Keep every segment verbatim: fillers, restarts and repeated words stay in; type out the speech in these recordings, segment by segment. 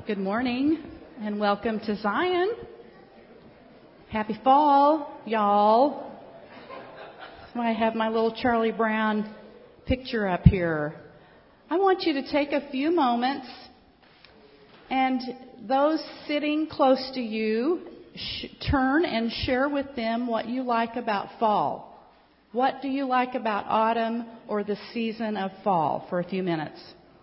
Good morning and welcome to Zion. Happy fall, y'all. That's why I have my little Charlie Brown picture up here. I want you to take a few moments, and those sitting close to you, sh- turn and share with them what you like about fall. What do you like about autumn or the season of fall for a few minutes?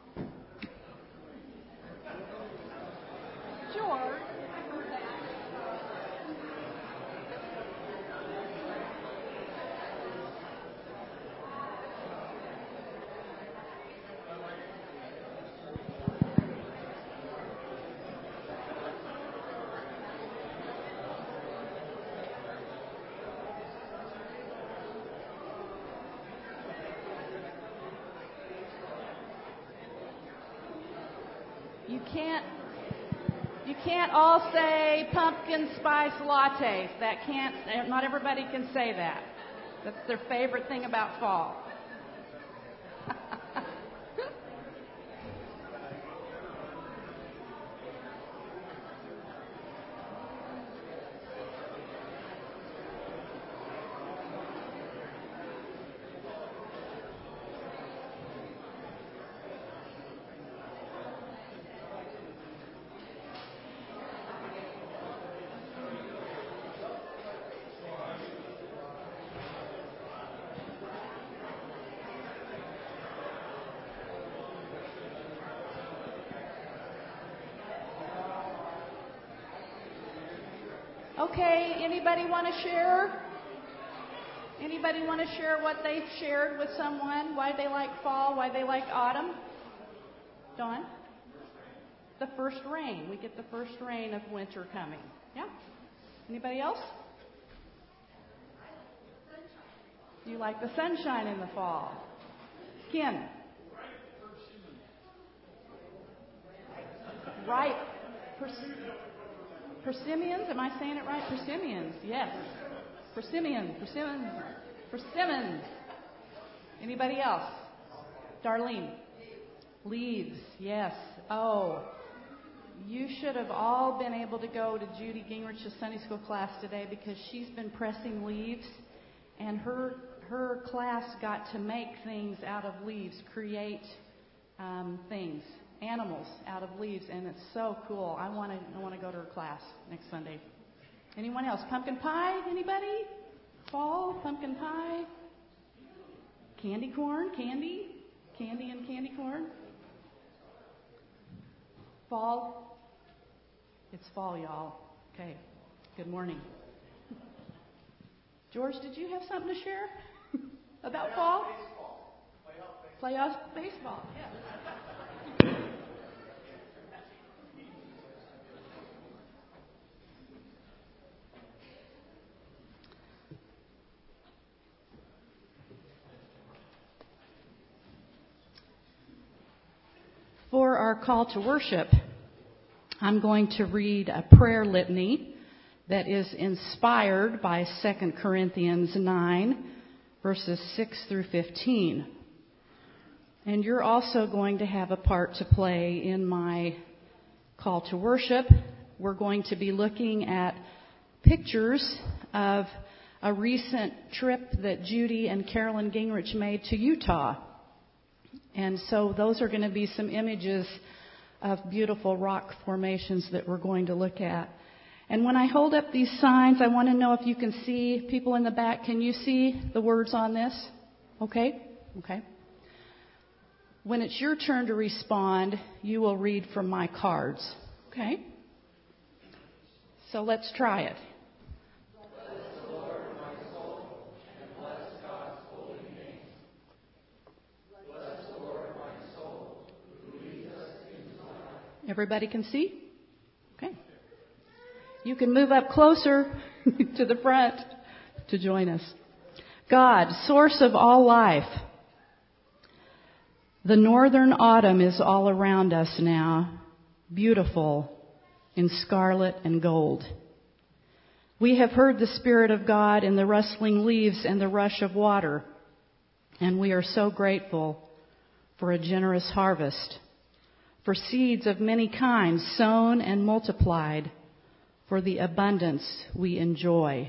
You can't, you can't all say pumpkin spice lattes. That can't, not everybody can say that. That's their favorite thing about fall. Okay, anybody want to share? Anybody want to share what they've shared with someone? Why they like fall, why they like autumn? Dawn? The first rain. We get the first rain of winter coming. Yeah? Anybody else? You like the sunshine in the fall. Ken? Ripe. Pers- Persimmons? Am I saying it right? Persimmons. Yes. Persimmon. Persimmons. Persimmons. Anybody else? Darlene. Leaves. Yes. Oh. You should have all been able to go to Judy Gingrich's Sunday school class today because she's been pressing leaves, and her her class got to make things out of leaves, create um, things. Animals out of leaves, and it's so cool. I want to I want to go to her class next Sunday. Anyone else? Pumpkin pie? Anybody? Fall? Pumpkin pie? Candy corn? Candy? Candy and candy corn? Fall? It's fall, y'all. Okay. Good morning. George, did you have something to share about Playoff fall? Baseball. Playoff baseball. Playoff baseball. Yeah. For our call to worship, I'm going to read a prayer litany that is inspired by Second Corinthians nine, verses six through fifteen. And you're also going to have a part to play in my call to worship. We're going to be looking at pictures of a recent trip that Judy and Carolyn Gingrich made to Utah. And so those are going to be some images of beautiful rock formations that we're going to look at. And when I hold up these signs, I want to know if you can see, people in the back, can you see the words on this? Okay? Okay. When it's your turn to respond, you will read from my cards. Okay? So let's try it. Everybody can see? Okay. You can move up closer to the front to join us. God, source of all life. The northern autumn is all around us now, beautiful in scarlet and gold. We have heard the Spirit of God in the rustling leaves and the rush of water, and we are so grateful for a generous harvest. for seeds of many kinds sown and multiplied, for the abundance we enjoy.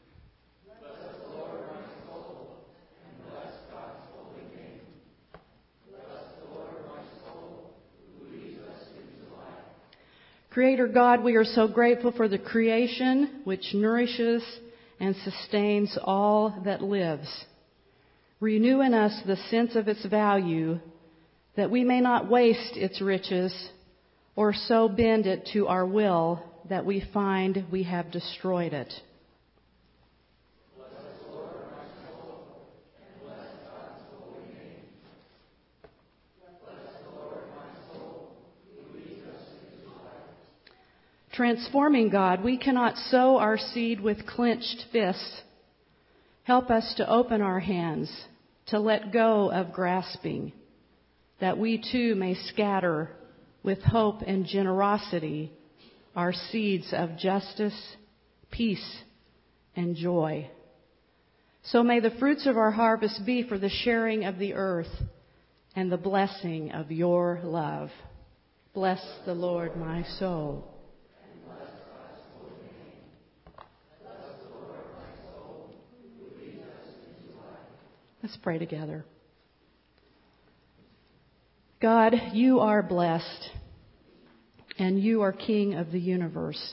Creator God, we are so grateful for the creation which nourishes and sustains all that lives. Renew in us the sense of its value, that we may not waste its riches or so bend it to our will that we find we have destroyed it. Transforming God, we cannot sow our seed with clenched fists. Help us to open our hands, to let go of grasping, that we too may scatter with hope and generosity our seeds of justice, peace, and joy. So may the fruits of our harvest be for the sharing of the earth and the blessing of your love. Bless the Lord, my soul. Let's pray together. God, you are blessed, and you are King of the universe.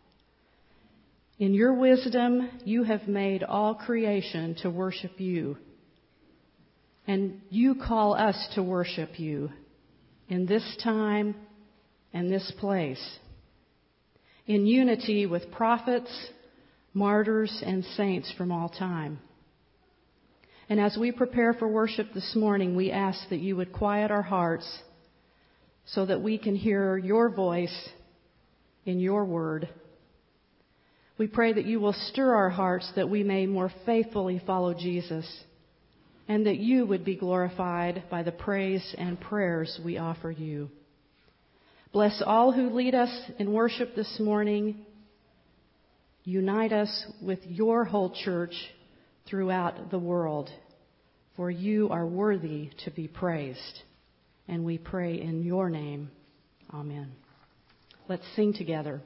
In your wisdom, you have made all creation to worship you, and you call us to worship you in this time and this place, in unity with prophets, martyrs, and saints from all time. And as we prepare for worship this morning, we ask that you would quiet our hearts so that we can hear your voice in your word. We pray that you will stir our hearts that we may more faithfully follow Jesus, and that you would be glorified by the praise and prayers we offer you. Bless all who lead us in worship this morning. Unite us with your whole church throughout the world, for you are worthy to be praised. And we pray in your name. Amen. Let's sing together.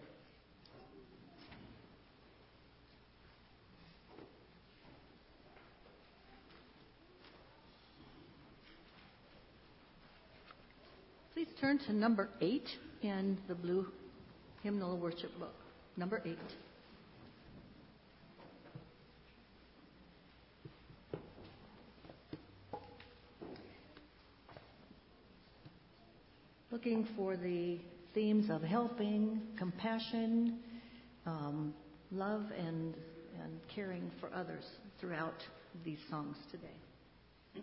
Please turn to number eight in the blue hymnal worship book. Number eight. Looking for the themes of helping, compassion, um, love, and, and caring for others throughout these songs today.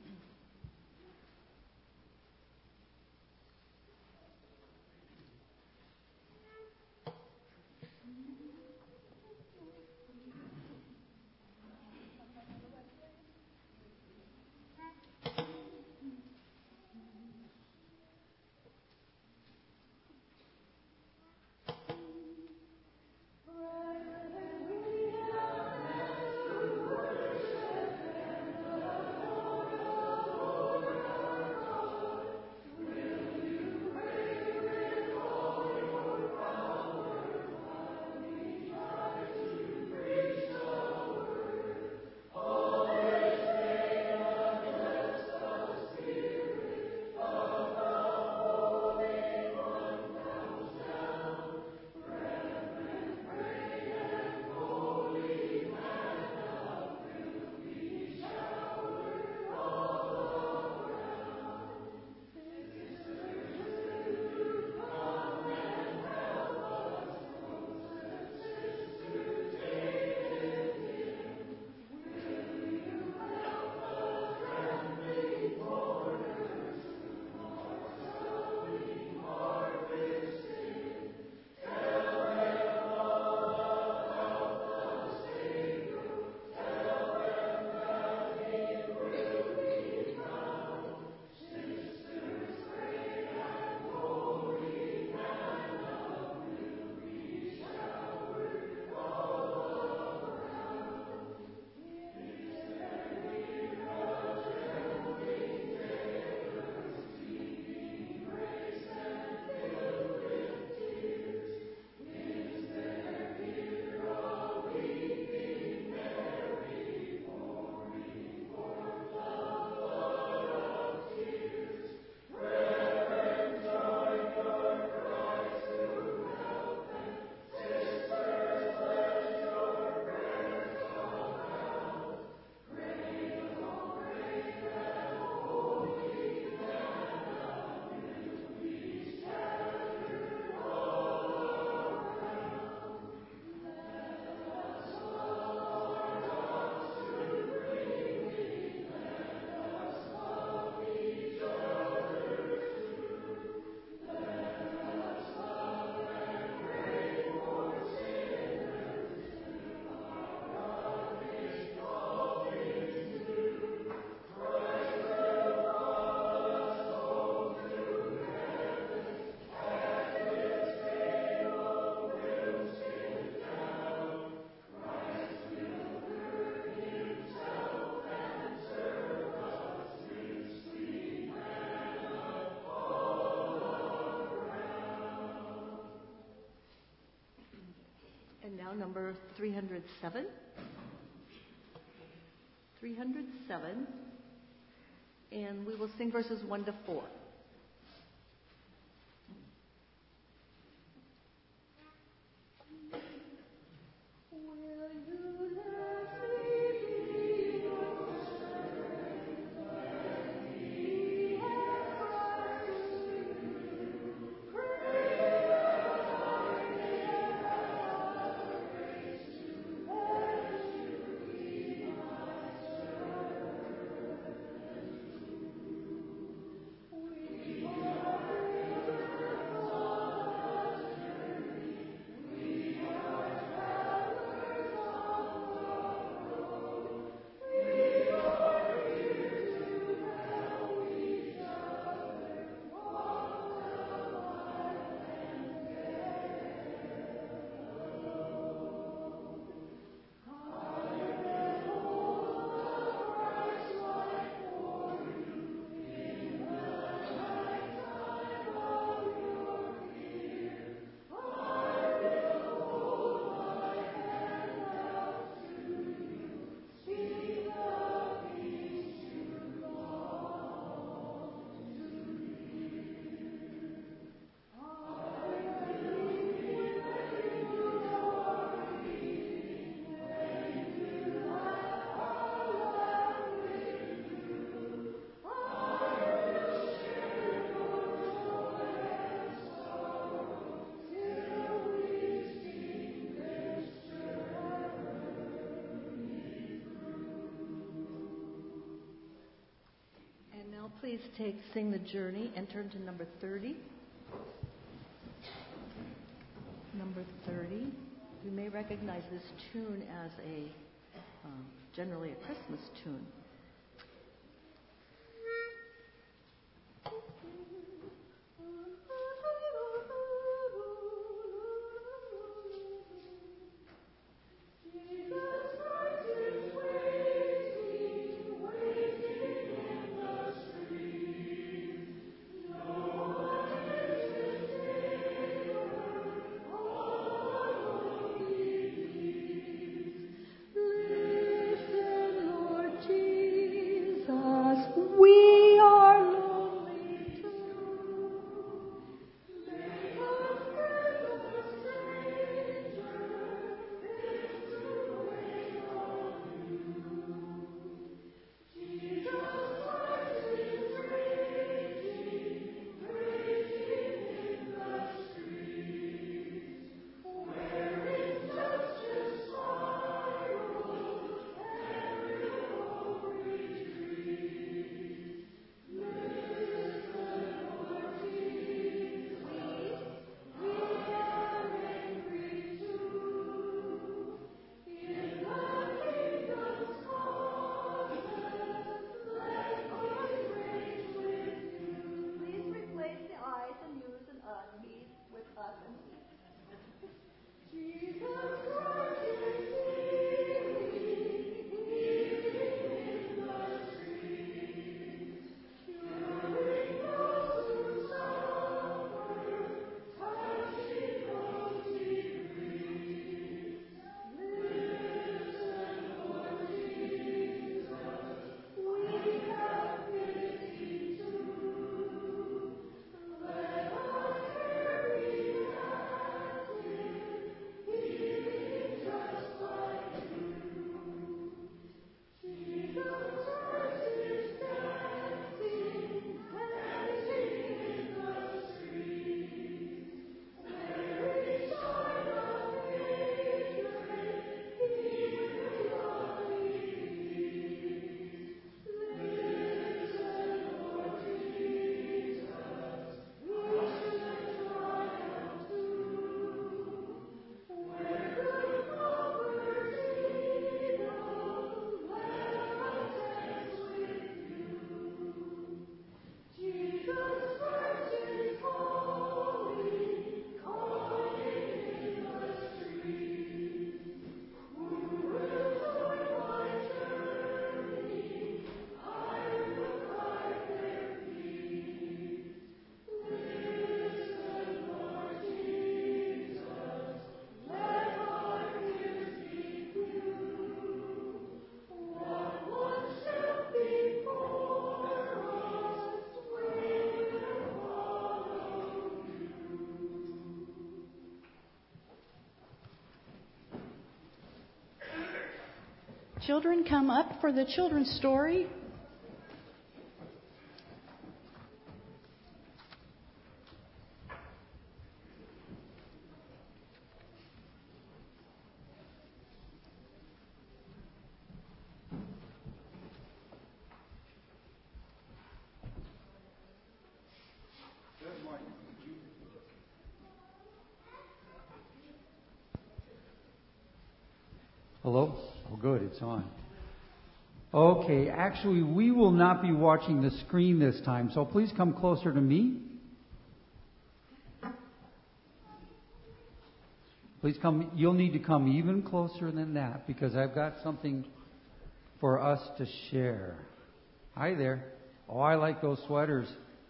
And now number three hundred seven. three hundred seven. And we will sing verses one to four. Please take Sing the Journey and turn to number thirty. Number thirty. You may recognize this tune as a um, generally a Christmas tune. Listen, Lord Jesus. Children, come up for the children's story. Hello? Oh, good, it's on. Okay, actually, we will not be watching the screen this time, so please come closer to me. Please come, you'll need to come even closer than that, because I've got something for us to share. Hi there. Oh, I like those sweaters.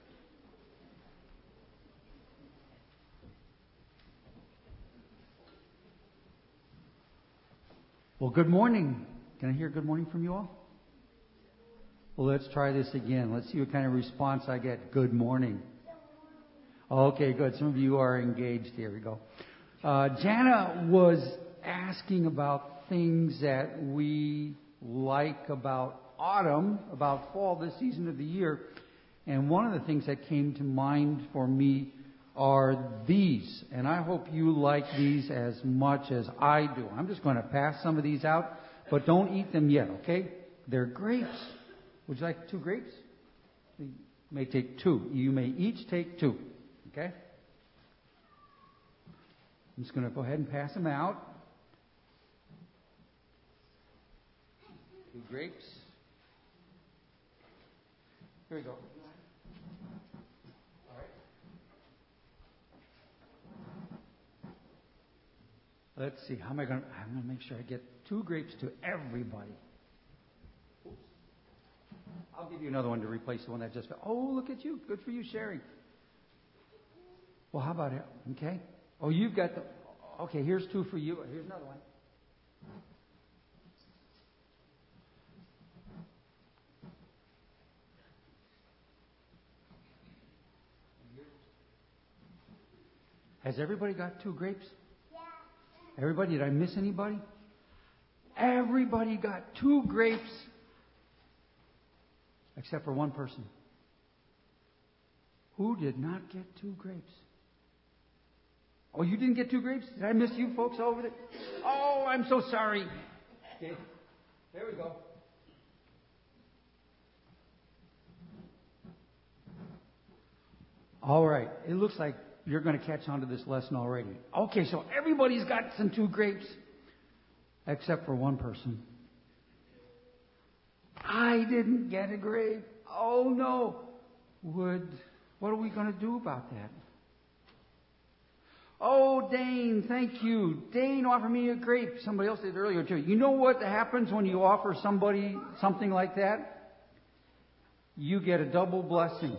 Well, good morning. Can I hear good morning from you all? Well, let's try this again. Let's see what kind of response I get. Good morning. Okay, good. Some of you are engaged. Here we go. Uh, Jana was asking about things that we like about autumn, about fall, this season of the year. And one of the things that came to mind for me are these, and I hope you like these as much as I do. I'm just going to pass some of these out, but don't eat them yet, okay? They're grapes. Would you like two grapes? You may take two. You may each take two, okay? I'm just going to go ahead and pass them out. Two grapes. Here we go. Let's see, how am I going to, I'm going to make sure I get two grapes to everybody. Oops. I'll give you another one to replace the one that just fell. Oh, look at you. Good for you sharing. Well, how about it? Okay. Oh, you've got the, okay, here's two for you. Here's another one. Has everybody got two grapes? Everybody, did I miss anybody? Everybody got two grapes, except for one person. Who did not get two grapes? Oh, you didn't get two grapes? Did I miss you folks over there? Oh, I'm so sorry. Okay, there we go. All right, it looks like you're going to catch on to this lesson already. Okay, so everybody's got some two grapes, except for one person. I didn't get a grape. Oh no. Would, what are we going to do about that? Oh, Dane, thank you. Dane offered me a grape. Somebody else did earlier too. You know what happens when you offer somebody something like that? You get a double blessing.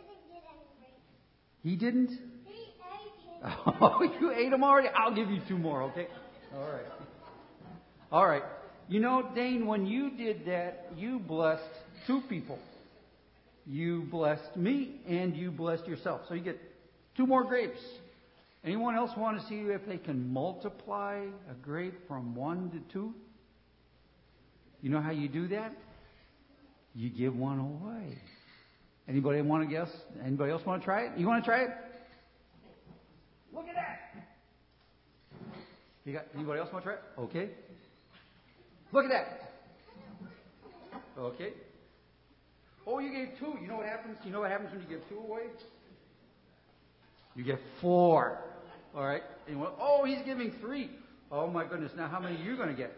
He didn't? Oh, you ate them already? I'll give you two more, okay? All right. All right. You know, Dane, when you did that, you blessed two people. You blessed me and you blessed yourself. So you get two more grapes. Anyone else want to see if they can multiply a grape from one to two? You know how you do that? You give one away. Anybody want to guess? Anybody else want to try it? You want to try it? Look at that. You got anybody else want to try it? Okay. Look at that. Okay. Oh, you gave two. You know what happens? You know what happens when you give two away? You get four. All right. Anyone? Oh, he's giving three. Oh my goodness. Now how many are you going to get?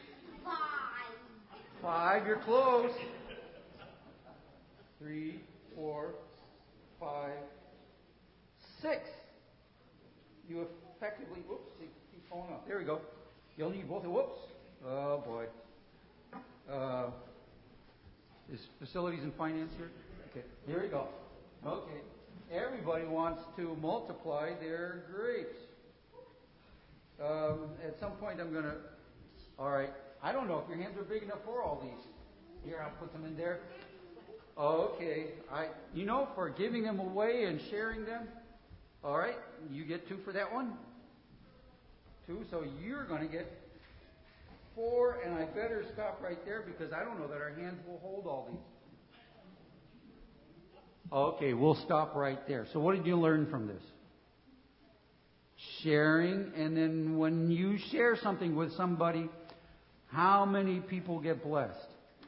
Five. Five. You're close. Three, four, five, six. You effectively, whoops, keep falling off. There we go. You'll need both. Whoops. Oh, boy. Uh, is facilities and finance here? Okay, here we go. Okay. Everybody wants to multiply their grapes. Um, at some point, I'm going to, all right. I don't know if your hands are big enough for all these. Here, I'll put them in there. Okay. I, you know, for giving them away and sharing them, all right, you get two for that one. Two, so you're going to get four, and I better stop right there because I don't know that our hands will hold all these. Okay, we'll stop right there. So what did you learn from this? Sharing, and then when you share something with somebody, how many people get blessed?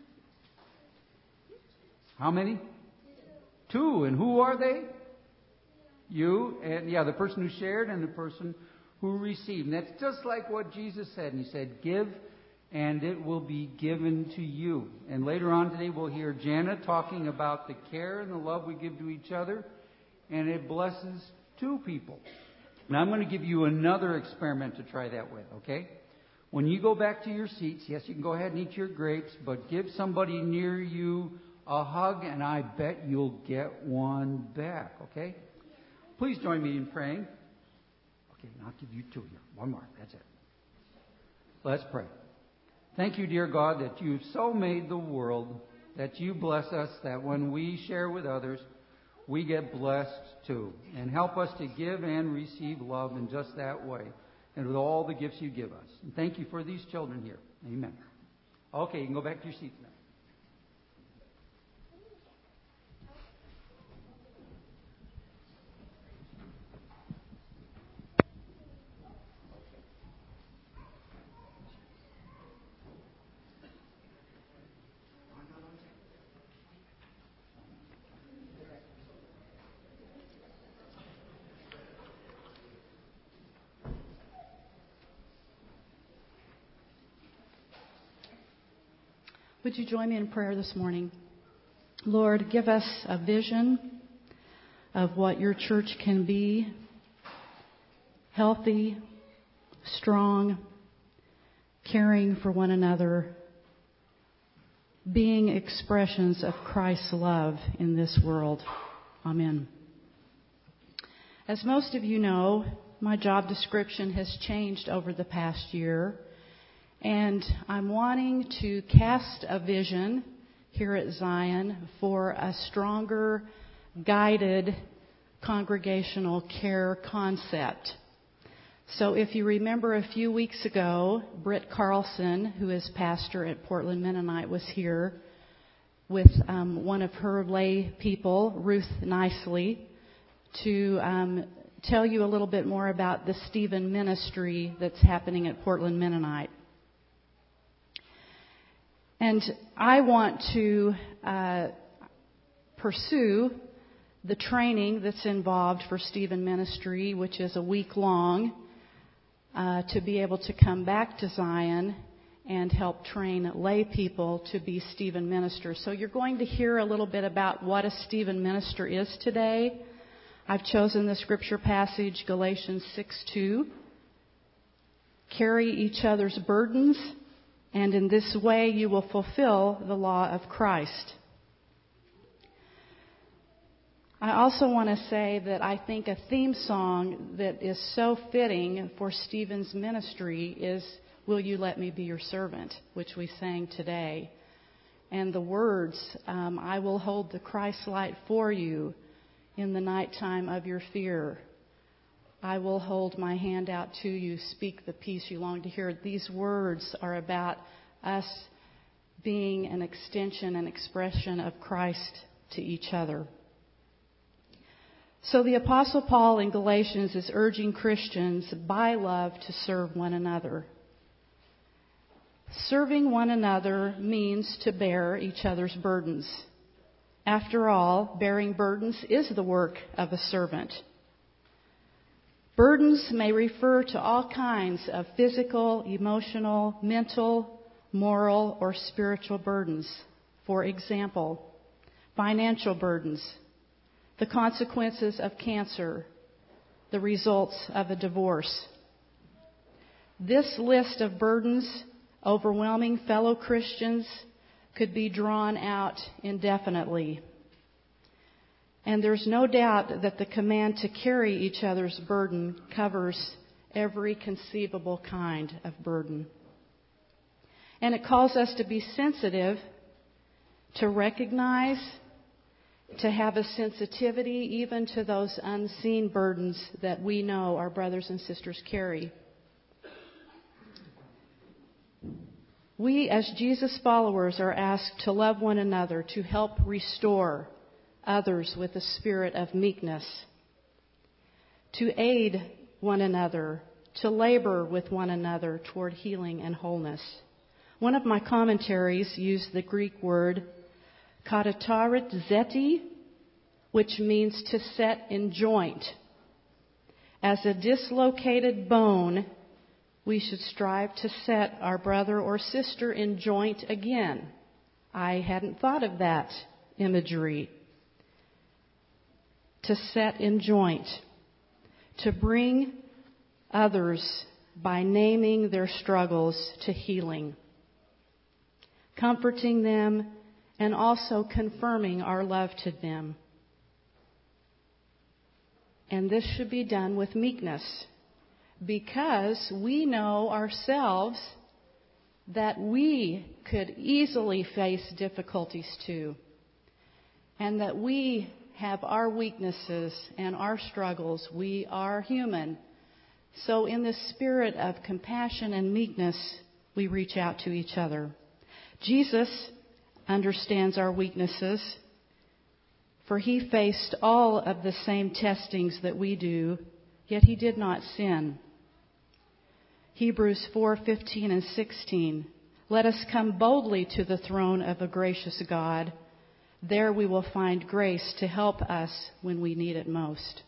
How many? Two. And who are they? You, and yeah, the person who shared and the person who received. And that's just like what Jesus said. And He said, give and it will be given to you. And later on today we'll hear Jana talking about the care and the love we give to each other. And it blesses two people. Now I'm going to give you another experiment to try that with, okay? When you go back to your seats, yes, you can go ahead and eat your grapes, but give somebody near you a hug, and I bet you'll get one back, okay? Please join me in praying. Okay, and I'll give you two here. One more. That's it. Let's pray. Thank you, dear God, that you've so made the world that you bless us, that when we share with others, we get blessed too. And help us to give and receive love in just that way, and with all the gifts you give us. And thank you for these children here. Amen. Okay, you can go back to your seats now. Would you join me in prayer this morning? Lord, give us a vision of what your church can be. Healthy, strong, caring for one another, being expressions of Christ's love in this world. Amen. As most of you know, my job description has changed over the past year. And I'm wanting to cast a vision here at Zion for a stronger, guided congregational care concept. So if you remember a few weeks ago, Britt Carlson, who is pastor at Portland Mennonite, was here with um, one of her lay people, Ruth Nicely, to um, tell you a little bit more about the Stephen ministry that's happening at Portland Mennonite. And I want to uh, pursue the training that's involved for Stephen Ministry, which is a week long, uh, to be able to come back to Zion and help train lay people to be Stephen ministers. So you're going to hear a little bit about what a Stephen minister is today. I've chosen the scripture passage, Galatians six two. Carry each other's burdens, and in this way you will fulfill the law of Christ. I also want to say that I think a theme song that is so fitting for Stephen's ministry is Will You Let Me Be Your Servant, which we sang today. And the words, um, I will hold the Christ light for you in the nighttime of your fear. I will hold my hand out to you, speak the peace you long to hear. These words are about us being an extension and expression of Christ to each other. So the Apostle Paul in Galatians is urging Christians by love to serve one another. Serving one another means to bear each other's burdens. After all, bearing burdens is the work of a servant. Burdens may refer to all kinds of physical, emotional, mental, moral, or spiritual burdens. For example, financial burdens, the consequences of cancer, the results of a divorce. This list of burdens overwhelming fellow Christians could be drawn out indefinitely. And there's no doubt that the command to carry each other's burden covers every conceivable kind of burden. And it calls us to be sensitive, to recognize, to have a sensitivity even to those unseen burdens that we know our brothers and sisters carry. We, as Jesus followers, are asked to love one another, to help restore others with a spirit of meekness, to aid one another, to labor with one another toward healing and wholeness. One of my commentaries used the Greek word katatarizeti, which means to set in joint. As a dislocated bone, we should strive to set our brother or sister in joint again. I hadn't thought of that imagery. To set in joint. To bring others by naming their struggles to healing. Comforting them and also confirming our love to them. And this should be done with meekness, because we know ourselves that we could easily face difficulties too, and that we have our weaknesses and our struggles. We are human. So in the spirit of compassion and meekness, we reach out to each other. Jesus understands our weaknesses, for he faced all of the same testings that we do, yet he did not sin. Hebrews four fifteen and sixteen. Let us come boldly to the throne of a gracious God. There we will find grace to help us when we need it most.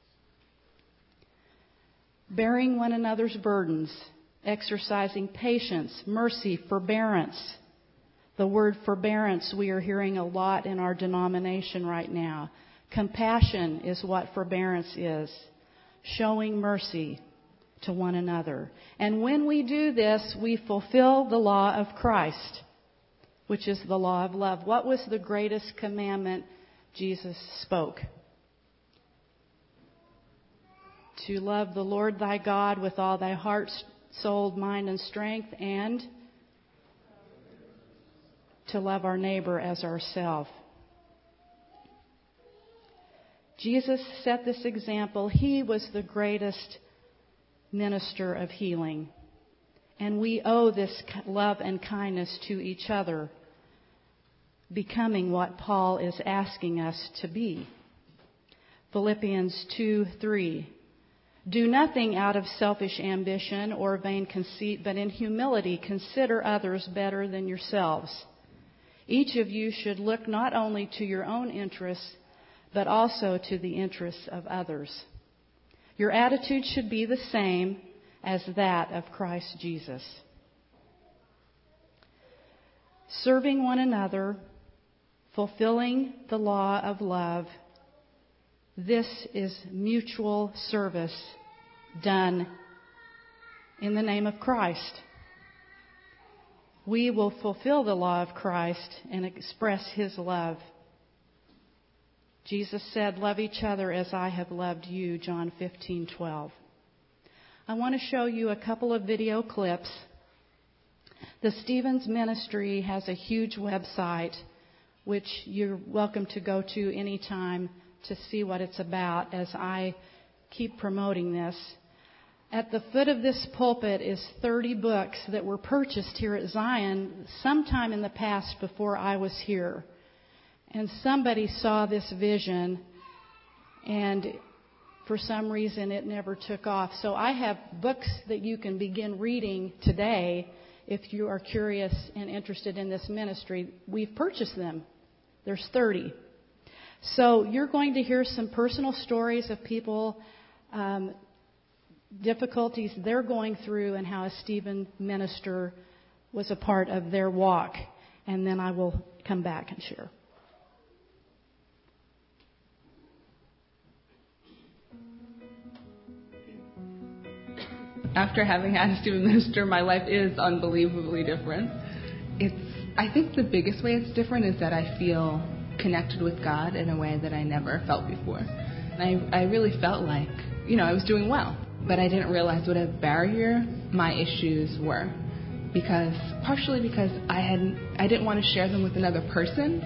Bearing one another's burdens, exercising patience, mercy, forbearance. The word forbearance we are hearing a lot in our denomination right now. Compassion is what forbearance is. Showing mercy to one another. And when we do this, we fulfill the law of Christ, which is the law of love. What was the greatest commandment Jesus spoke? To love the Lord thy God with all thy heart, soul, mind, and strength, and to love our neighbor as ourselves. Jesus set this example. He was the greatest minister of healing. And we owe this love and kindness to each other, becoming what Paul is asking us to be. Philippians two three. Do nothing out of selfish ambition or vain conceit, but in humility consider others better than yourselves. Each of you should look not only to your own interests, but also to the interests of others. Your attitude should be the same as that of Christ Jesus. Serving one another, fulfilling the law of love, this is mutual service done in the name of Christ. We will fulfill the law of Christ and express His love. Jesus said, love each other as I have loved you, John fifteen twelve. I want to show you a couple of video clips. The Stevens Ministry has a huge website, which you're welcome to go to anytime to see what it's about as I keep promoting this. At the foot of this pulpit is thirty books that were purchased here at Zion sometime in the past before I was here. And somebody saw this vision, and for some reason it never took off. So I have books that you can begin reading today if you are curious and interested in this ministry. We've purchased them. There's thirty. So you're going to hear some personal stories of people, um, difficulties they're going through, and how a Stephen minister was a part of their walk. And then I will come back and share. After having had a Stephen minister, my life is unbelievably different. It's, I think the biggest way it's different is that I feel connected with God in a way that I never felt before. And I, I really felt like, you know, I was doing well, but I didn't realize what a barrier my issues were. Because, partially because I hadn't, I didn't want to share them with another person.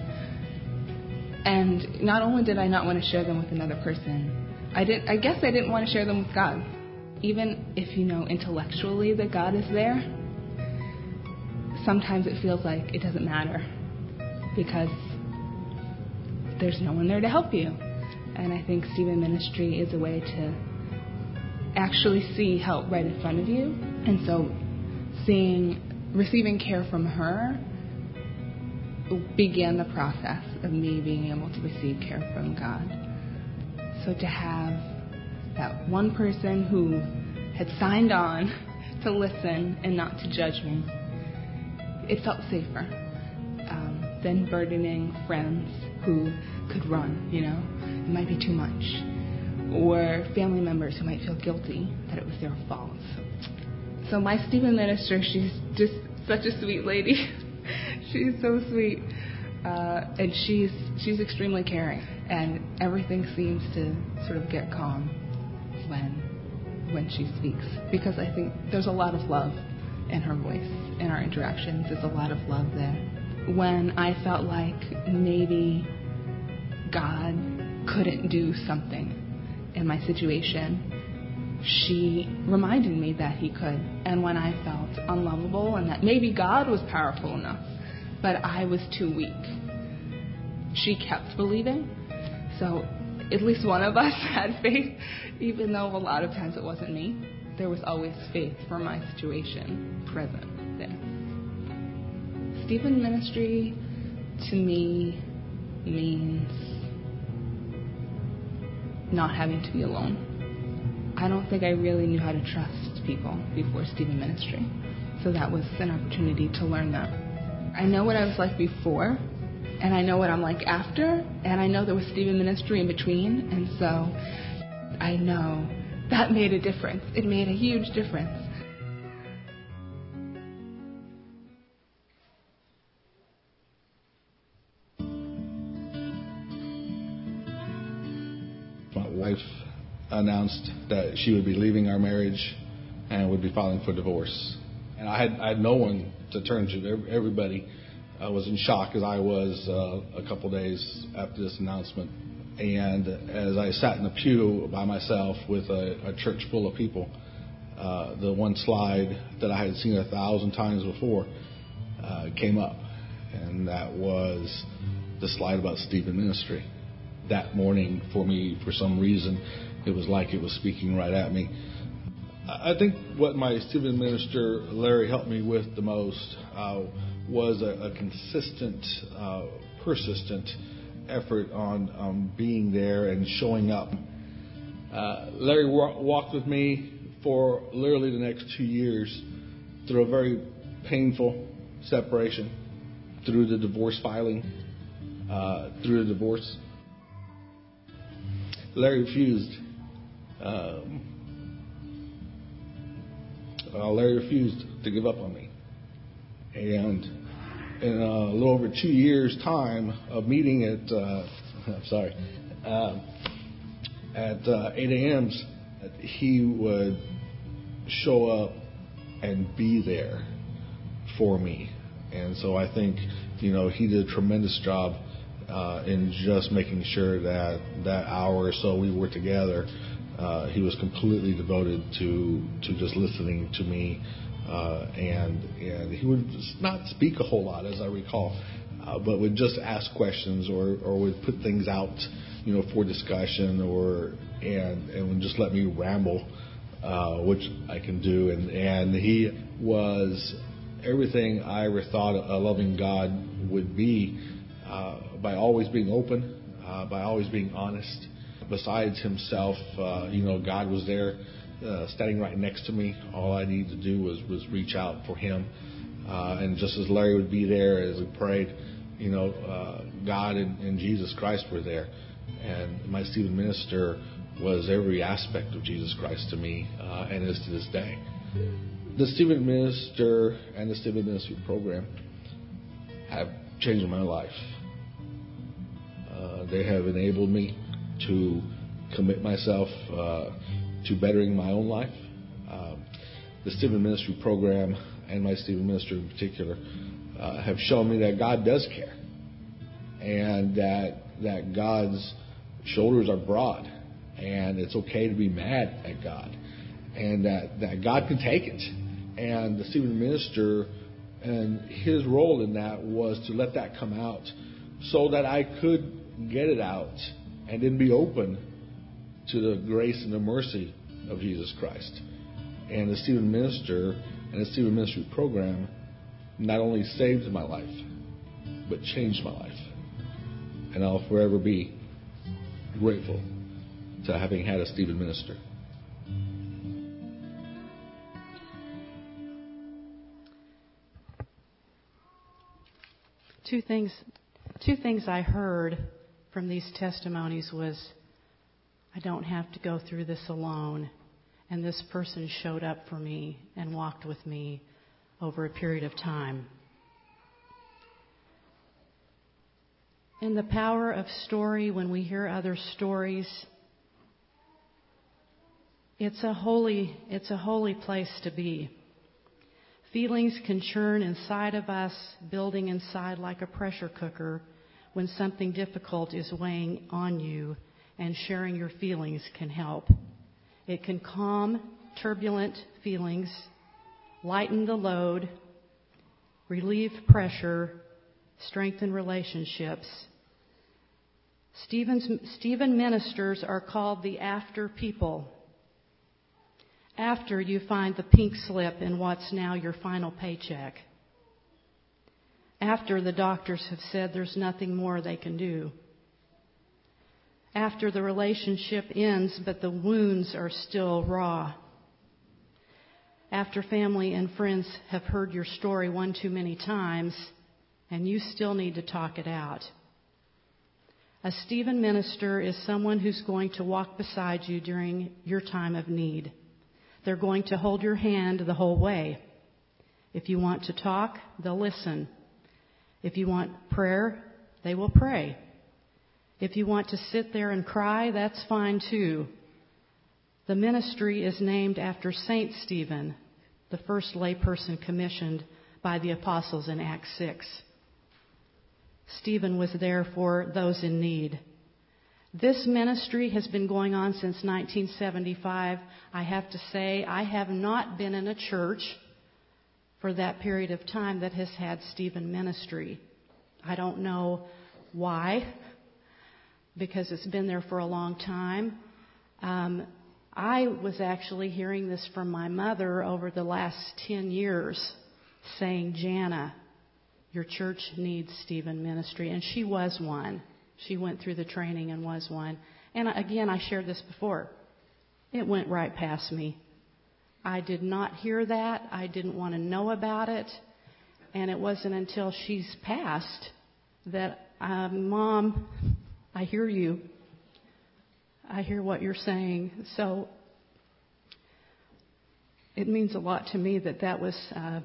And not only did I not want to share them with another person, I did, I guess I didn't want to share them with God. Even if you know intellectually that God is there, sometimes it feels like it doesn't matter because there's no one there to help you. And I think Stephen Ministry is a way to actually see help right in front of you. And so seeing, receiving care from her began the process of me being able to receive care from God. So to have that one person who had signed on to listen and not to judge me, it felt safer um, than burdening friends who could run, you know. It might be too much. Or family members who might feel guilty that it was their fault. So my Stephen minister, she's just such a sweet lady. She's so sweet. Uh, and she's she's extremely caring. And everything seems to sort of get calm when when she speaks. Because I think there's a lot of love in her voice, in our interactions. There's a lot of love there. When I felt like maybe God couldn't do something in my situation, she reminded me that he could. And when I felt unlovable and that maybe God was powerful enough, but I was too weak, she kept believing. So at least one of us had faith, even though a lot of times it wasn't me. There was always faith for my situation present there. Stephen Ministry to me means not having to be alone. I don't think I really knew how to trust people before Stephen Ministry. So that was an opportunity to learn that. I know what I was like before, and I know what I'm like after, and I know there was Stephen Ministry in between, and so I know that made a difference. It made a huge difference. My wife announced that she would be leaving our marriage and would be filing for divorce. And I had I had no one to turn to. Everybody uh, was in shock, as I was uh, a couple days after this announcement. And as I sat in the pew by myself with a, a church full of people, uh, the one slide that I had seen a thousand times before uh, came up. And that was the slide about Stephen Ministry. That morning, for me, for some reason, it was like it was speaking right at me. I think what my Stephen minister, Larry, helped me with the most uh, was a, a consistent, uh, persistent effort on um, being there and showing up. Uh, Larry wa- walked with me for literally the next two years through a very painful separation, through the divorce filing, uh, through the divorce. Larry refused. Uh, uh, Larry refused to give up on me. And in a little over two years' time of meeting at, uh, I'm sorry, uh, at uh, eight a.m.s, he would show up and be there for me. And so I think, you know, he did a tremendous job uh, in just making sure that that hour or so we were together, uh, he was completely devoted to to just listening to me. Uh, and and he would not speak a whole lot, as I recall, uh, but would just ask questions or, or would put things out, you know, for discussion, or and and would just let me ramble, uh, which I can do. And and he was everything I ever thought a loving God would be, uh, by always being open, uh, by always being honest. Besides himself, uh, you know, God was there. Uh, standing right next to me. All I needed to do was, was reach out for him. Uh, and just as Larry would be there as we prayed, you know, uh, God and, and Jesus Christ were there. And my Stephen minister was every aspect of Jesus Christ to me, uh, and is to this day. The Stephen minister and the Stephen ministry program have changed my life. Uh, they have enabled me to commit myself uh, to bettering my own life. Um, the Stephen Ministry program and my Stephen minister in particular uh, have shown me that God does care, and that that God's shoulders are broad, and it's okay to be mad at God, and that, that God can take it. And the Stephen minister And his role in that was to let that come out so that I could get it out and then be open to the grace and the mercy of Jesus Christ. And the Stephen Minister and the Stephen Ministry program not only saved my life, but changed my life. And I'll forever be grateful to having had a Stephen Minister. Two things, two things I heard from these testimonies was, I don't have to go through this alone. And this person showed up for me and walked with me over a period of time. In the power of story, when we hear other stories, it's a holy, it's a holy place to be. Feelings can churn inside of us, building inside like a pressure cooker when something difficult is weighing on you, and sharing your feelings can help. It can calm turbulent feelings, lighten the load, relieve pressure, strengthen relationships. Stephen's, Stephen ministers are called the after people. After you find the pink slip in what's now your final paycheck. After the doctors have said there's nothing more they can do. After the relationship ends, but the wounds are still raw. After family and friends have heard your story one too many times, and you still need to talk it out. A Stephen minister is someone who's going to walk beside you during your time of need. They're going to hold your hand the whole way. If you want to talk, they'll listen. If you want prayer, they will pray. If you want to sit there and cry, that's fine too. The ministry is named after Saint Stephen, the first layperson commissioned by the apostles in Acts six. Stephen was there for those in need. This ministry has been going on since nineteen seventy-five. I have to say, I have not been in a church for that period of time that has had Stephen ministry. I don't know why, because it's been there for a long time. Um, I was actually hearing this from my mother over the last ten years, saying, Jana, your church needs Stephen ministry. And she was one. She went through the training and was one. And again, I shared this before. It went right past me. I did not hear that. I didn't want to know about it. And it wasn't until she's passed that, uh, Mom, I hear you. I hear what you're saying. So it means a lot to me that that was uh,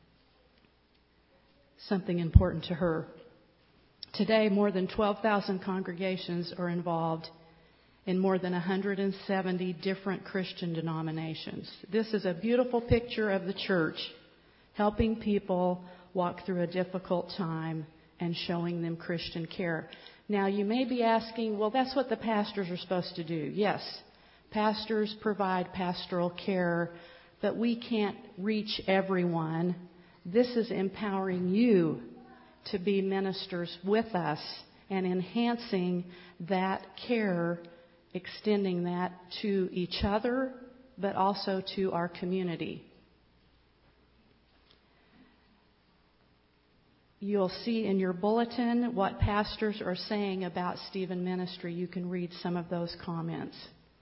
something important to her. Today, more than twelve thousand congregations are involved in more than one hundred seventy different Christian denominations. This is a beautiful picture of the church helping people walk through a difficult time and showing them Christian care. Now, you may be asking, well, that's what the pastors are supposed to do. Yes, pastors provide pastoral care, but we can't reach everyone. This is empowering you to be ministers with us and enhancing that care, extending that to each other, but also to our community. You'll see in your bulletin what pastors are saying about Stephen Ministry. You can read some of those comments.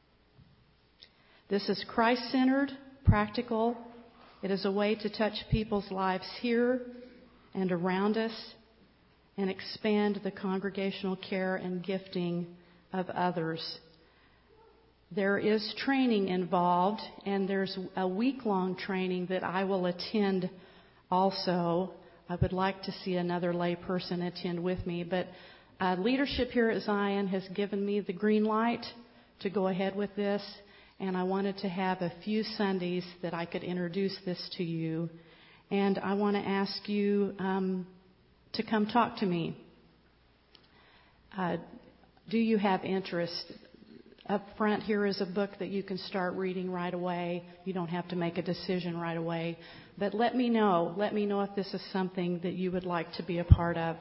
This is Christ-centered, practical. It is a way to touch people's lives here and around us and expand the congregational care and gifting of others. There is training involved, and there's a week-long training that I will attend also. I would like to see another lay person attend with me, but uh, leadership here at Zion has given me the green light to go ahead with this, and I wanted to have a few Sundays that I could introduce this to you. And I want to ask you um, to come talk to me. Uh, do you have interest? up front here is a book that you can start reading right away. You don't have to make a decision right away. But let me know. Let me know if this is something that you would like to be a part of.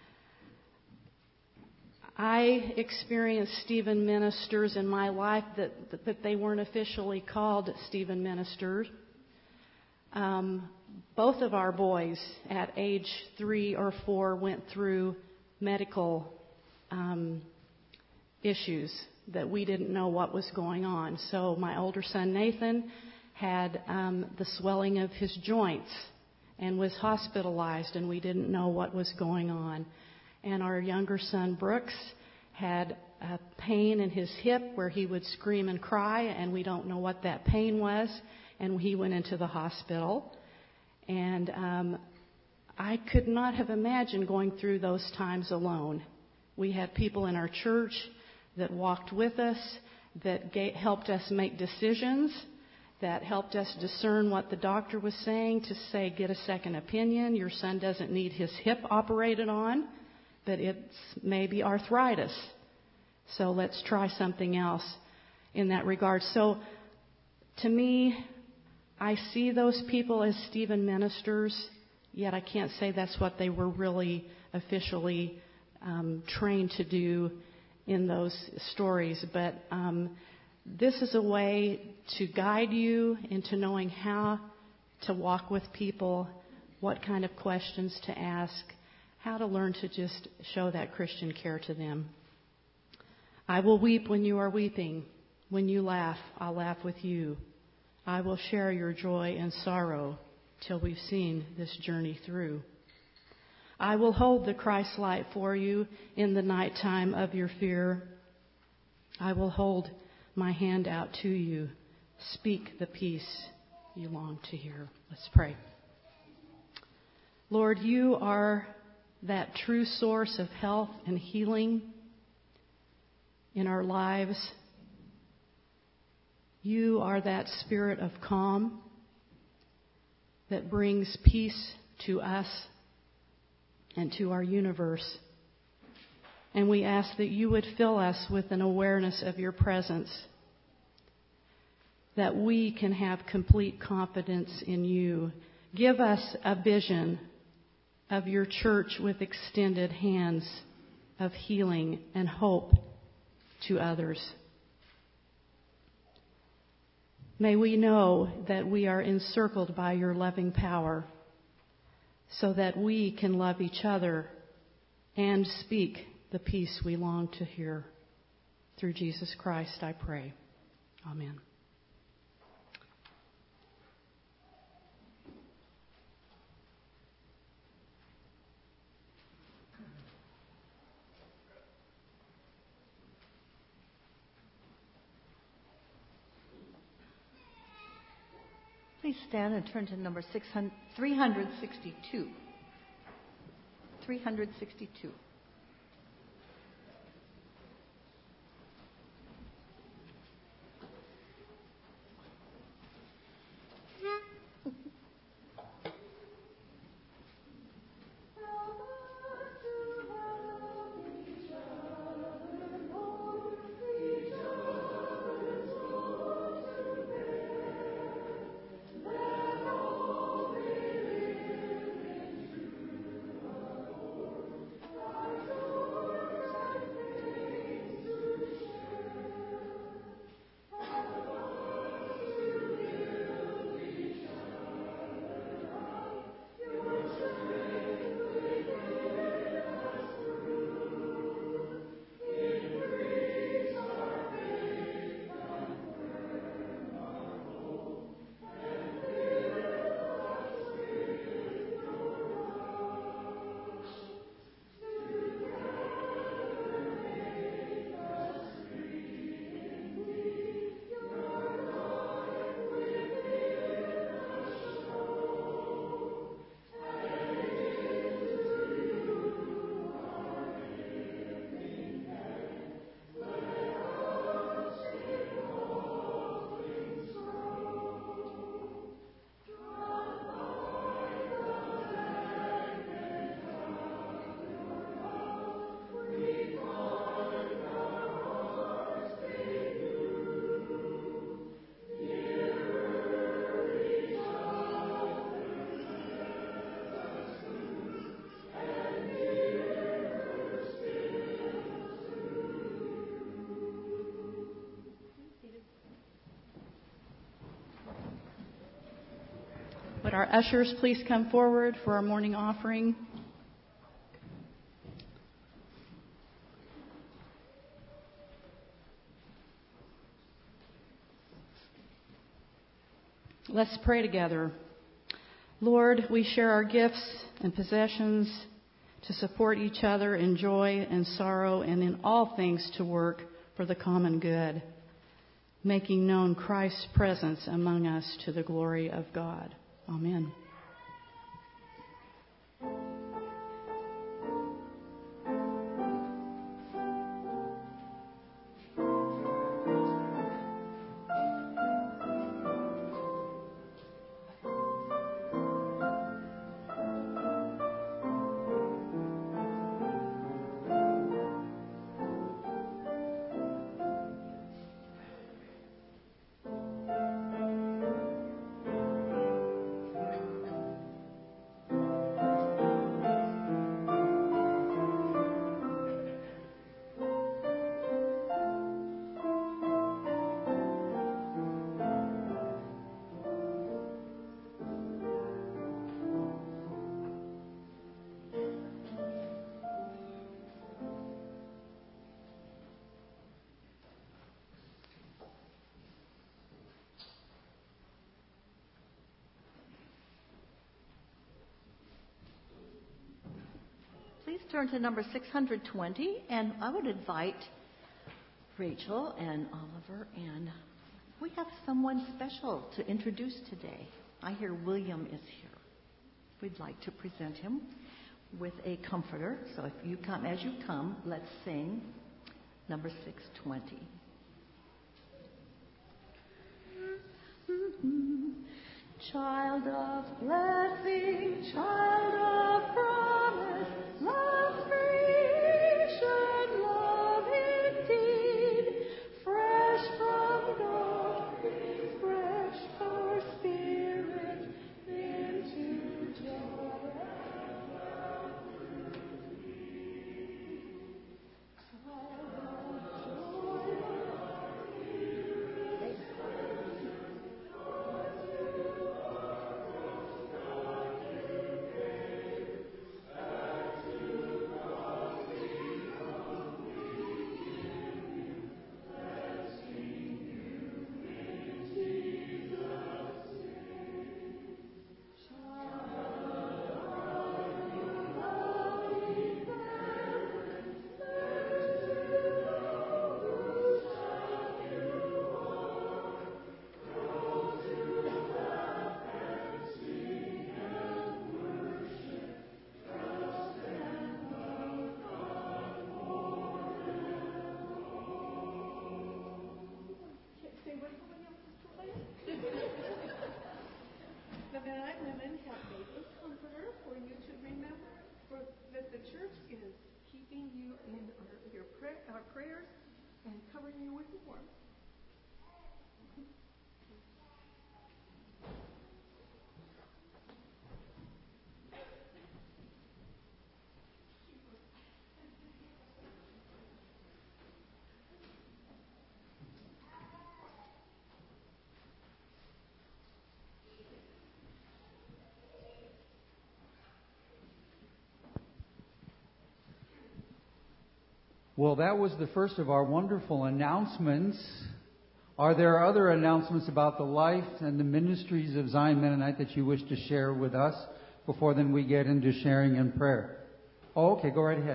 I experienced Stephen ministers in my life that, that they weren't officially called Stephen ministers. Um, both of our boys at age three or four went through medical um, issues that we didn't know what was going on. So my older son Nathan had um, the swelling of his joints and was hospitalized, and we didn't know what was going on. And our younger son Brooks had a pain in his hip where he would scream and cry, and we don't know what that pain was. And he went into the hospital. And um, I could not have imagined going through those times alone. We had people in our church that walked with us, that ga- helped us make decisions, that helped us discern what the doctor was saying, to say, get a second opinion. Your son doesn't need his hip operated on, but it's maybe arthritis. So let's try something else in that regard. So to me, I see those people as Stephen ministers, yet I can't say that's what they were really officially um, trained to do in those stories. But um, this is a way to guide you into knowing how to walk with people, what kind of questions to ask, how to learn to just show that Christian care to them. I will weep when you are weeping. When you laugh, I'll laugh with you. I will share your joy and sorrow till we've seen this journey through. I will hold the Christ light for you in the nighttime of your fear. I will hold my hand out to you. Speak the peace you long to hear. Let's pray. Lord, you are that true source of health and healing in our lives. You are that spirit of calm that brings peace to us and to our universe. And we ask that you would fill us with an awareness of your presence, that we can have complete confidence in you. Give us a vision of your church with extended hands of healing and hope to others. May we know that we are encircled by your loving power, so that we can love each other and speak the peace we long to hear. Through Jesus Christ, I pray. Amen. Please stand and turn to number three sixty-two. three sixty-two. Thank you. Could our ushers please come forward for our morning offering? Let's pray together. Lord, we share our gifts and possessions to support each other in joy and sorrow and in all things to work for the common good, making known Christ's presence among us to the glory of God. Amen. Please turn to number six hundred twenty, and I would invite Rachel and Oliver, and we have someone special to introduce today. I hear William is here. We'd like to present him with a comforter. So if you come, as you come, let's sing number six twenty. Child of blessing, child of promise, love creation, love indeed, fresh from God, fresh our spirit into joy and love. Child of joy, The men and women have made a comforter for you to remember for, that the church is keeping you in our, your pray, our prayers and covering you with warmth. Well, that was the first of our wonderful announcements. Are there other announcements about the life and the ministries of Zion Mennonite that you wish to share with us before then we get into sharing and prayer? Oh, okay, go right ahead.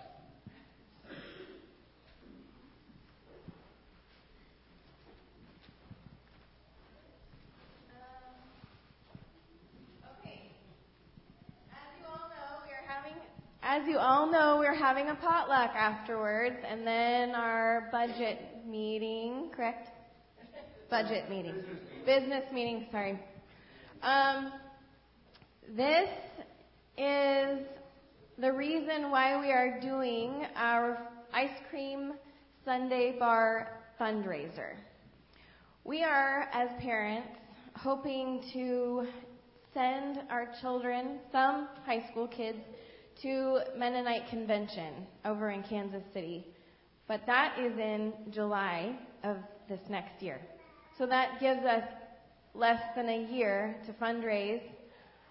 As you all know, we're having a potluck afterwards, and then our budget meeting, correct? Budget meeting. Business meeting, sorry. Um, this is the reason why we are doing our ice cream sundae bar fundraiser. We are, as parents, hoping to send our children, some high school kids, to Mennonite Convention over in Kansas City. But that is in July of this next year. So that gives us less than a year to fundraise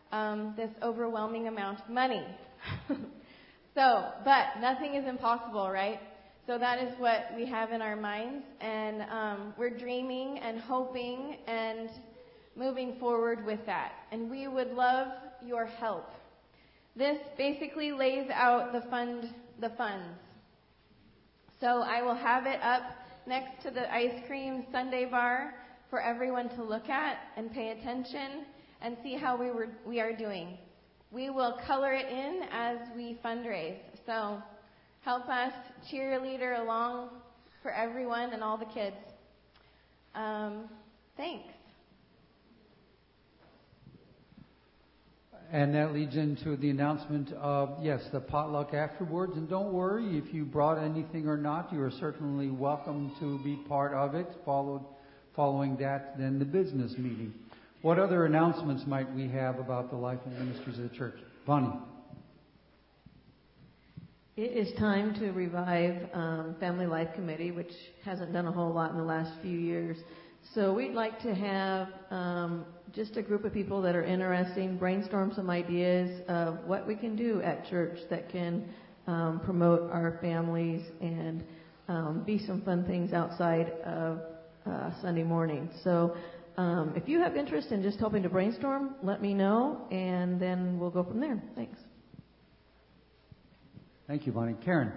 um, this overwhelming amount of money. So, but nothing is impossible, right? So that is what we have in our minds, and um, we're dreaming and hoping and moving forward with that. And we would love your help. This basically lays out the fund, the funds. So I will have it up next to the ice cream sundae bar for everyone to look at and pay attention and see how we were we are doing. We will color it in as we fundraise. So help us cheerleader along for everyone and all the kids. Um, thanks. And that leads into the announcement of, yes, the potluck afterwards. And don't worry, if you brought anything or not, you are certainly welcome to be part of it. Followed, following that, then the business meeting. What other announcements might we have about the life and ministries of the church? Bonnie. It is time to revive um, Family Life Committee, which hasn't done a whole lot in the last few years. So we'd like to have um, just a group of people that are interested, brainstorm some ideas of what we can do at church that can um, promote our families and um, be some fun things outside of uh, Sunday morning. So um, if you have interest in just helping to brainstorm, let me know, and then we'll go from there. Thanks. Thank you, Bonnie. Karen.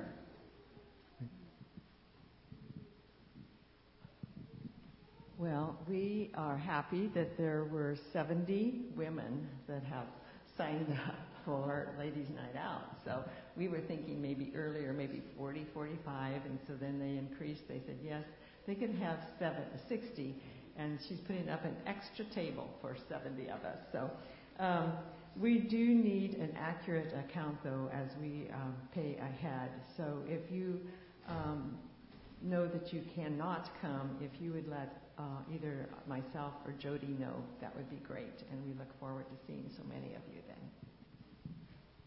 Well, we are happy that there were seventy women that have signed up for Ladies' Night Out. So we were thinking maybe earlier, maybe forty, forty-five, and so then they increased. They said, yes, they could have seven, sixty, and she's putting up an extra table for seventy of us. So um, we do need an accurate account, though, as we um, pay ahead. So if you um, know that you cannot come, if you would let uh, either myself or Jody know, that would be great. And we look forward to seeing so many of you then.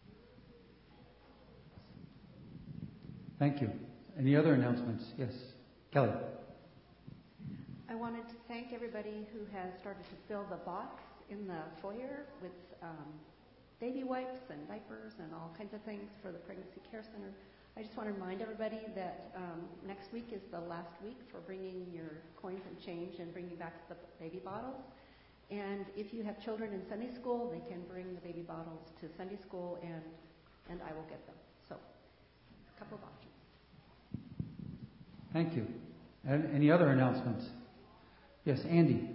Thank you. Any other announcements? Yes. Kelly. I wanted to thank everybody who has started to fill the box in the foyer with um, baby wipes and diapers and all kinds of things for the Pregnancy Care Center. I just want to remind everybody that um, next week is the last week for bringing your coins and change and bringing back the baby bottles. And if you have children in Sunday school, they can bring the baby bottles to Sunday school, and, and I will get them. So, a couple of options. Thank you. And any other announcements? Yes, Andy.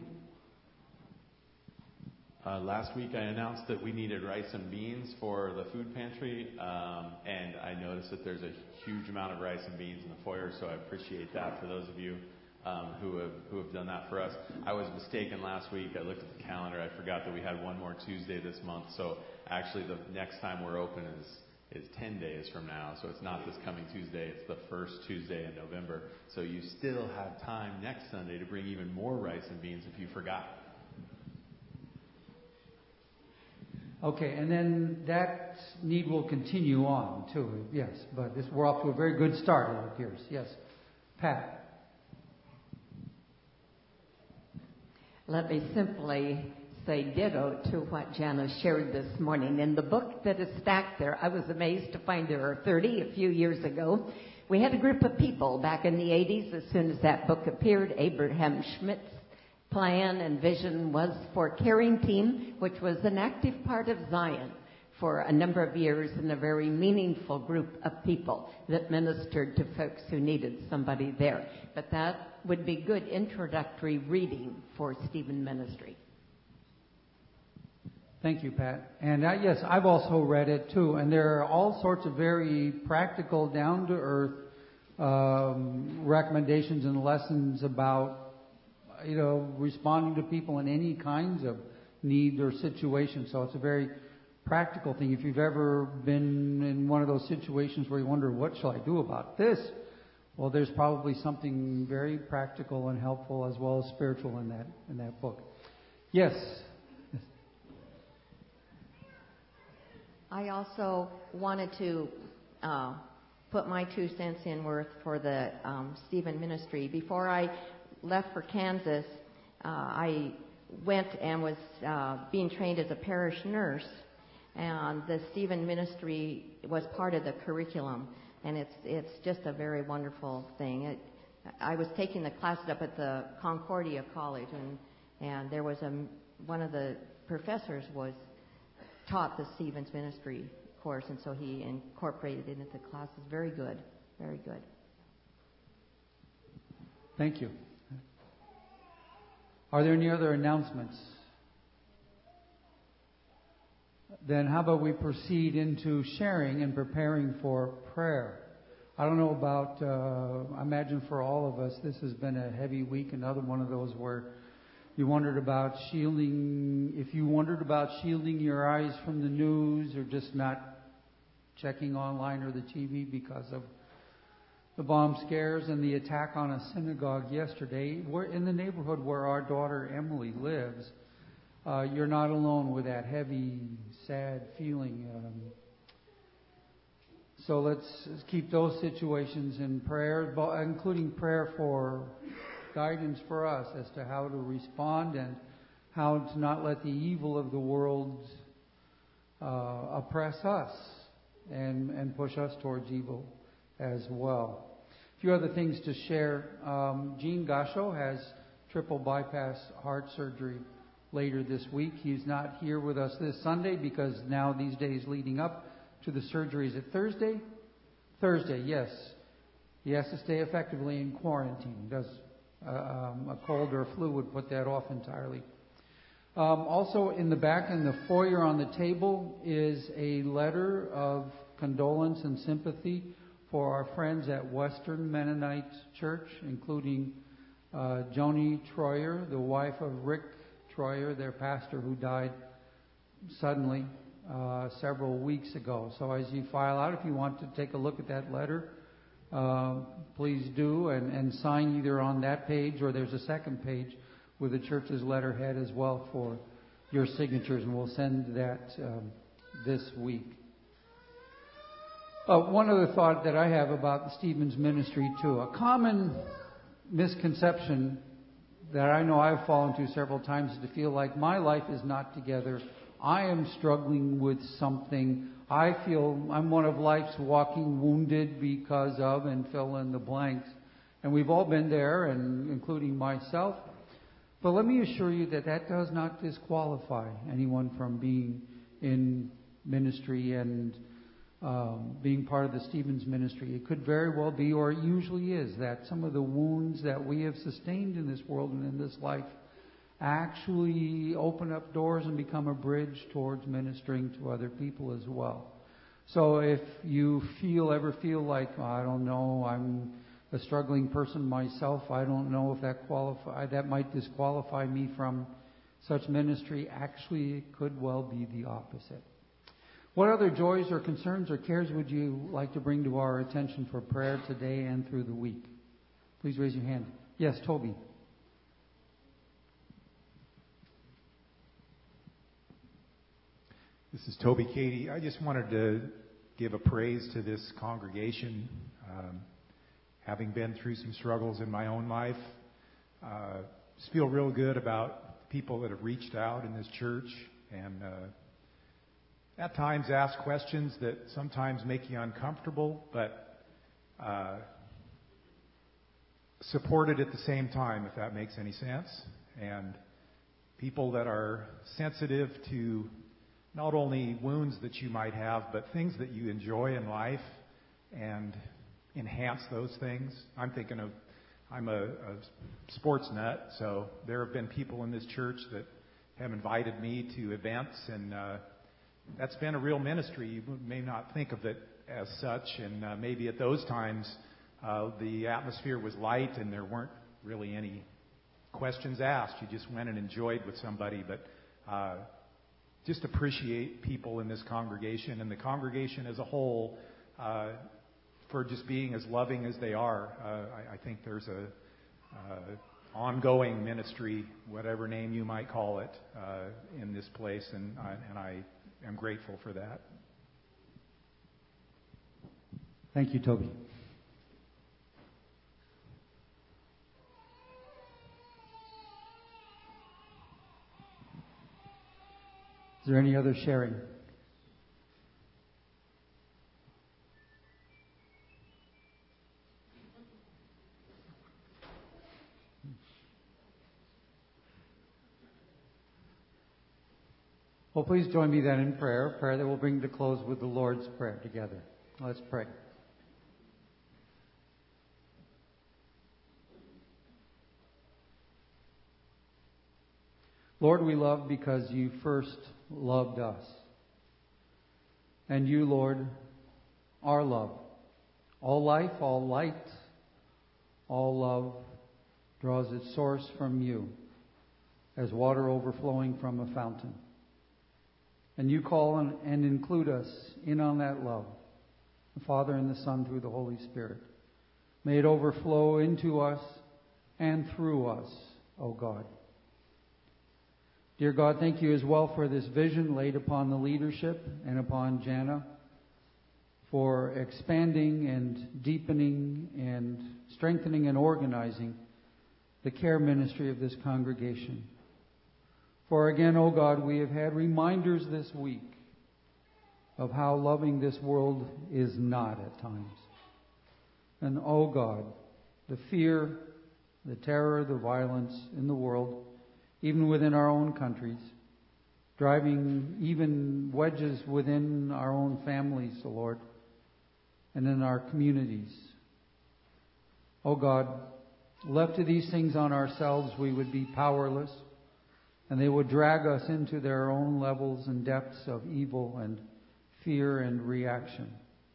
Uh, last week I announced that we needed rice and beans for the food pantry, um, and I noticed that there's a huge amount of rice and beans in the foyer, so I appreciate that for those of you um, who have who have done that for us. I was mistaken last week. I looked at the calendar. I forgot that we had one more Tuesday this month, so actually the next time we're open is is ten days from now, so it's not this coming Tuesday, it's the first Tuesday in November. So you still have time next Sunday to bring even more rice and beans if you forgot. Okay, and then that need will continue on, too, yes. But this, we're off to a very good start, it appears. Yes. Pat. Let me simply say ditto to what Janice shared this morning. In the book that is stacked there, I was amazed to find there are thirty a few years ago. We had a group of people back in the eighties, as soon as that book appeared. Abraham Schmidt's plan and vision was for Caring Team, which was an active part of Zion for a number of years, and a very meaningful group of people that ministered to folks who needed somebody there. But that would be good introductory reading for Stephen Ministry. Thank you, Pat. And uh, yes, I've also read it too, and there are all sorts of very practical, down-to-earth um, recommendations and lessons about you know, responding to people in any kinds of need or situation. So it's a very practical thing. If you've ever been in one of those situations where you wonder, what shall I do about this? Well, there's probably something very practical and helpful as well as spiritual in that in that book. Yes. I also wanted to uh, put my two cents in worth for the um, Stephen Ministry. Before I left for Kansas, uh, I went and was uh, being trained as a parish nurse, and the Stephen Ministry was part of the curriculum, and it's it's just a very wonderful thing. It, I was taking the classes up at the Concordia College, and and there was a one of the professors was taught the Stephen's Ministry course, and so he incorporated it into the classes. Very good, very good. Thank you. Are there any other announcements? Then how about we proceed into sharing and preparing for prayer? I don't know about, uh, I imagine for all of us, this has been a heavy week, another one of those where you wondered about shielding, if you wondered about shielding your eyes from the news or just not checking online or the T V because of the bomb scares and the attack on a synagogue yesterday. We're in the neighborhood where our daughter Emily lives. Uh, you're not alone with that heavy, sad feeling. Um, so let's keep those situations in prayer, including prayer for guidance for us as to how to respond and how to not let the evil of the world uh, oppress us and, and push us towards evil as well. A few other things to share. Um, Gene Gasho has triple bypass heart surgery later this week. He's not here with us this Sunday because now these days leading up to the surgery, is it Thursday? Thursday, yes. He has to stay effectively in quarantine. Does uh, um, a cold or a flu would put that off entirely. Um, also in the back in the foyer on the table is a letter of condolence and sympathy for our friends at Western Mennonite Church, including uh, Joni Troyer, the wife of Rick Troyer, their pastor who died suddenly uh, several weeks ago. So as you file out, if you want to take a look at that letter, uh, please do, and, and sign either on that page or there's a second page with the church's letterhead as well for your signatures, and we'll send that um, this week. Uh, one other thought that I have about the Stephen's Ministry, too. A common misconception that I know I've fallen to several times is to feel like my life is not together. I am struggling with something. I feel I'm one of life's walking wounded because of, and fill in the blanks. And we've all been there, and including myself. But let me assure you that that does not disqualify anyone from being in ministry and um, being part of the Stephen's Ministry. It could very well be, or it usually is, that some of the wounds that we have sustained in this world and in this life actually open up doors and become a bridge towards ministering to other people as well. So if you feel ever feel like, oh, I don't know, I'm a struggling person myself, I don't know if that qualify that might disqualify me from such ministry, actually it could well be the opposite. What other joys or concerns or cares would you like to bring to our attention for prayer today and through the week? Please raise your hand. Yes, Toby. This is Toby Katie. I just wanted to give a praise to this congregation. Um, having been through some struggles in my own life, uh, just feel real good about people that have reached out in this church and uh, at times ask questions that sometimes make you uncomfortable, but uh, supported at the same time, if that makes any sense. And people that are sensitive to not only wounds that you might have, but things that you enjoy in life and enhance those things. I'm thinking of, I'm a, a sports nut, so there have been people in this church that have invited me to events, and uh, that's been a real ministry. You may not think of it as such, and uh, maybe at those times uh, the atmosphere was light and there weren't really any questions asked. You just went and enjoyed with somebody, but uh, just appreciate people in this congregation and the congregation as a whole uh, for just being as loving as they are. Uh, I, I think there's a uh, ongoing ministry, whatever name you might call it, uh, in this place, and I, and I am grateful for that. Thank you, Toby. Is there any other sharing? Well, please join me then in prayer, a prayer that we'll bring to close with the Lord's Prayer together. Let's pray. Lord, we love because you first loved us. And you, Lord, are love. All life, all light, all love draws its source from you as water overflowing from a fountain. And you call and include us in on that love, the Father and the Son through the Holy Spirit. May it overflow into us and through us, O God. Dear God, thank you as well for this vision laid upon the leadership and upon Jana, for expanding and deepening and strengthening and organizing the care ministry of this congregation. For again, O God, we have had reminders this week of how loving this world is not at times. And O God, the fear, the terror, the violence in the world, even within our own countries, driving even wedges within our own families, O Lord, and in our communities. O God, left to these things on ourselves, we would be powerless, and they would drag us into their own levels and depths of evil and fear and reaction.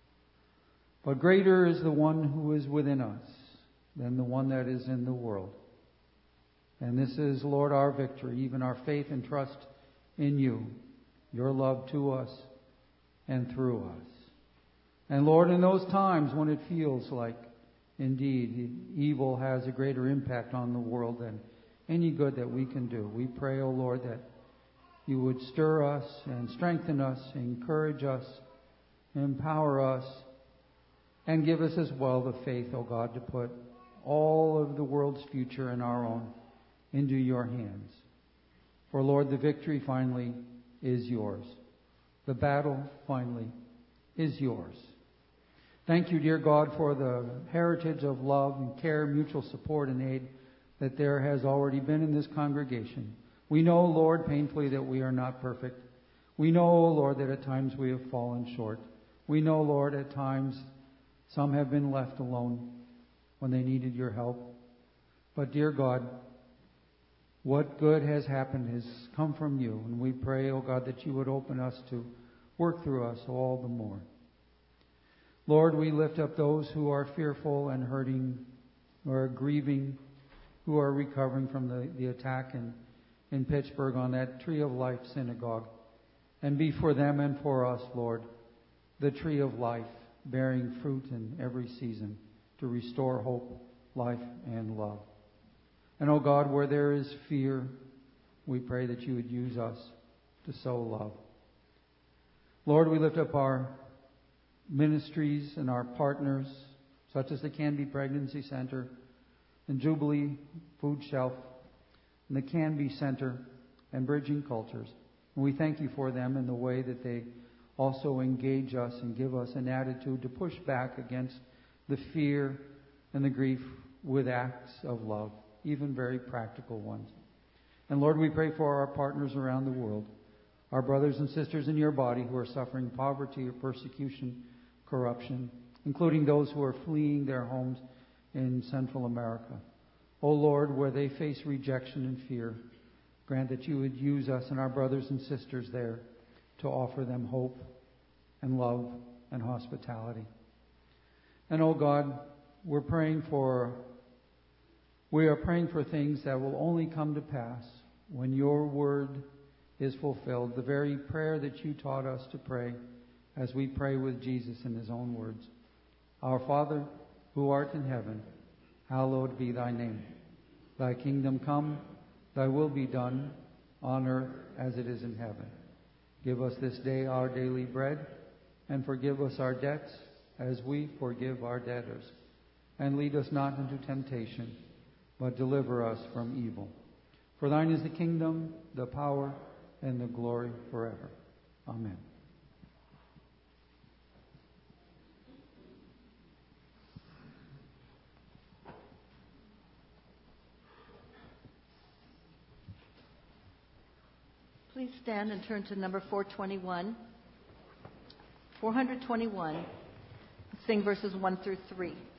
But greater is the one who is within us than the one that is in the world. And this is, Lord, our victory, even our faith and trust in you, your love to us and through us. And Lord, in those times when it feels like, indeed, evil has a greater impact on the world than any good that we can do, we pray, O Lord, that you would stir us and strengthen us, encourage us, empower us, and give us as well the faith, O God, to put all of the world's future and our own into your hands. For, Lord, the victory finally is yours. The battle finally is yours. Thank you, dear God, for the heritage of love and care, mutual support and aid that there has already been in this congregation. We know, Lord, painfully that we are not perfect. We know, Lord, that at times we have fallen short. We know, Lord, at times some have been left alone when they needed your help. But, dear God, what good has happened has come from you. And we pray, O God, that you would open us to work through us all the more. Lord, we lift up those who are fearful and hurting, who are grieving, who are recovering from the, the attack in, in Pittsburgh on that Tree of Life synagogue. And be for them and for us, Lord, the tree of life, bearing fruit in every season to restore hope, life, and love. And, oh God, where there is fear, we pray that you would use us to sow love. Lord, we lift up our ministries and our partners, such as the Canby Pregnancy Center and Jubilee Food Shelf and the Canby Center and Bridging Cultures. And we thank you for them in the way that they also engage us and give us an attitude to push back against the fear and the grief with acts of love, even very practical ones. And Lord, we pray for our partners around the world, our brothers and sisters in your body who are suffering poverty or persecution, corruption, including those who are fleeing their homes in Central America. O Lord, where they face rejection and fear, grant that you would use us and our brothers and sisters there to offer them hope and love and hospitality. And oh God, we're praying for, we are praying for things that will only come to pass when your word is fulfilled. The very prayer that you taught us to pray as we pray with Jesus in his own words. Our Father, who art in heaven, hallowed be thy name. Thy kingdom come, thy will be done on earth as it is in heaven. Give us this day our daily bread, and forgive us our debts as we forgive our debtors. And lead us not into temptation, but deliver us from evil. For thine is the kingdom, the power, and the glory forever. Amen. Please stand and turn to number four twenty-one. four twenty-one. Sing verses one through three.